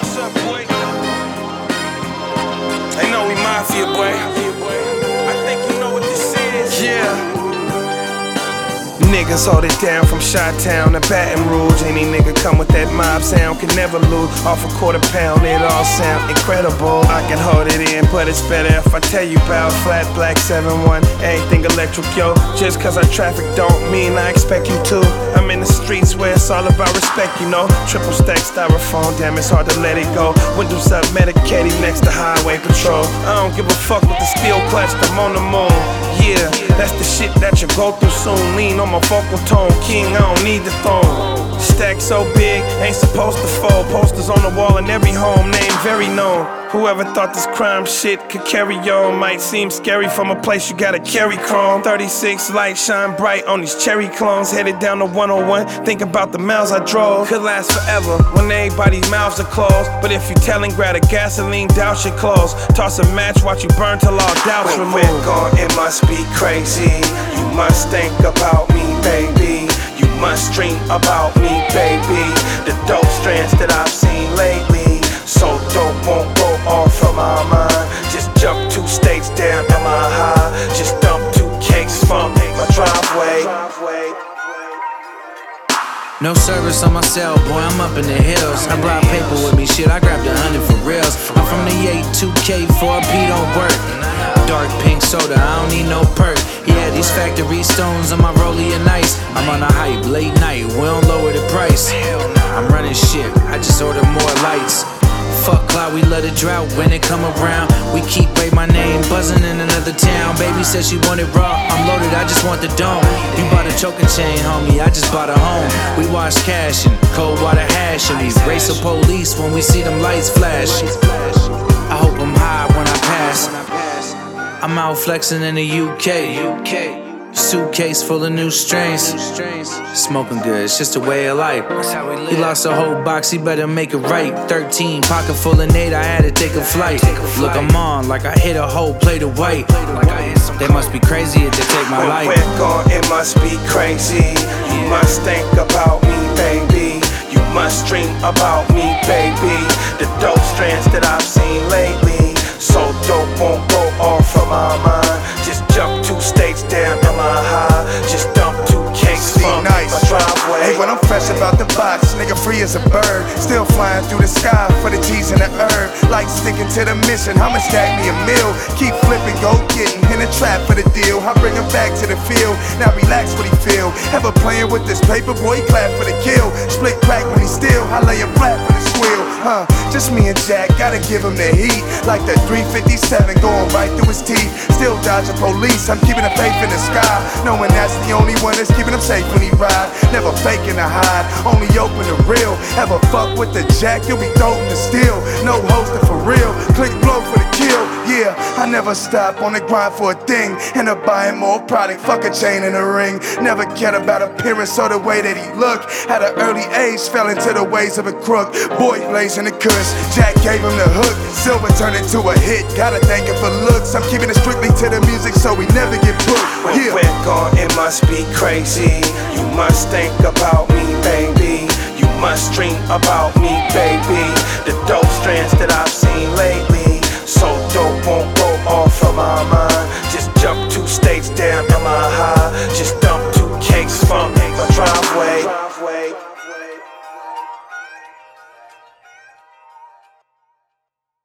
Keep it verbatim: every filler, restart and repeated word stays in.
What's up, boy? They know we mafia, boy. I think you know what this is. Yeah. Niggas hold it down from Chi-Town to Baton Rouge. Any nigga come with that mob sound can never lose. Off a quarter pound, it all sound incredible. I can hold it in, but it's better if I tell you about Flat Black seven one, everything electric, yo. Just cause I traffic don't mean I expect you to. I'm in the streets where it's all about respect, you know. Triple stack styrofoam, damn, it's hard to let it go. Windows up, medicated next to highway patrol. I don't give a fuck with the steel clutch, I'm on the moon. Yeah, that's the shit that you go through soon. Lean on my vocal tone, king, I don't need the throne. Stack so big, ain't supposed to fold. Posters on the wall in every home, name very known. Whoever thought this crime shit could carry on might seem scary from a place you gotta carry chrome. thirty-six lights shine bright on these cherry clones. Headed down to one oh one, think about the miles I drove. Could last forever when everybody's mouths are closed. But if you tellin', grab a gasoline, douse your clothes. Toss a match, watch you burn till all doubts removed. When we're gone, it must be crazy. You must think about me, baby. You must dream about me, baby. The dope strands that I've seen lately, so dope won't go off from my mind. Just jump two states down to my high. Just dump two cakes from my driveway. No service on my cell, boy, I'm up in the hills. I brought paper with me, shit, I grabbed a hundred for reals. I'm from the eight, two K, four P don't work. Dark pink soda, I don't need no perk. Yeah, these factory stones on my rollie and ice. I'm on a hype, late night, we don't lower the price. I'm running shit, I just order more lights. Fuck cloud, we let it drought when it come around. We keep Ray my name buzzing in another town. Baby says she want it raw, I'm loaded, I just want the dome. You bought a choking chain, homie, I just bought a home. We wash cash and cold water hash, and we race the police when we see them lights flash. I hope I'm high when I pass. I'm out flexing in the U K. Suitcase full of new strains. Smoking good, it's just a way of life. He lost a whole box, he better make it right. thirteen, pocket full of Nate, I had to take a flight. Look, I'm on like I hit a whole plate of white. They must be crazy if they take my life. When we're gone, it must be crazy. You must think about me, baby. You must dream about me, baby. The dope strands that I've seen lately, so dope won't go off from my mind. Just jump two states down to my high. Just dump two cakes from nice. My driveway. Hey, when I'm fresh about the box, nigga free as a bird. Still flying through the sky for the cheese and the herb. Like sticking to the mission, I'ma stack me a meal. Keep flipping, go getting in a trap for the deal. I bring him back to the field, now relax what he feel. Ever playing with this paper, boy, he clap for the kill. Split crack when he steal, I lay him flat for the squeal. Huh, just me and Jack, gotta give him the heat. Like the three fifty-seven going right through his teeth. Still dodging police, I'm keeping the faith in the sky. Knowing that's the only one that's keeping him safe when he ride. Never faking to hide, only open to real. Ever fuck with the Jack, you'll be doting to steal. No hosting for real, click blow for the kill. Yeah, I never stop on the grind for a thing. End up buying more product, fuck a chain and a ring. Never cared about appearance or the way that he looked. At an early age, fell into the ways of a crook. Boy blazing the kush, Jack gave him the hook. Silver turned into a hit, gotta thank him for looks. I'm keeping it strictly to the music so we never get booked. When yeah. we're gone, it must be crazy. You must think about me, baby. You must dream about me, baby. The dope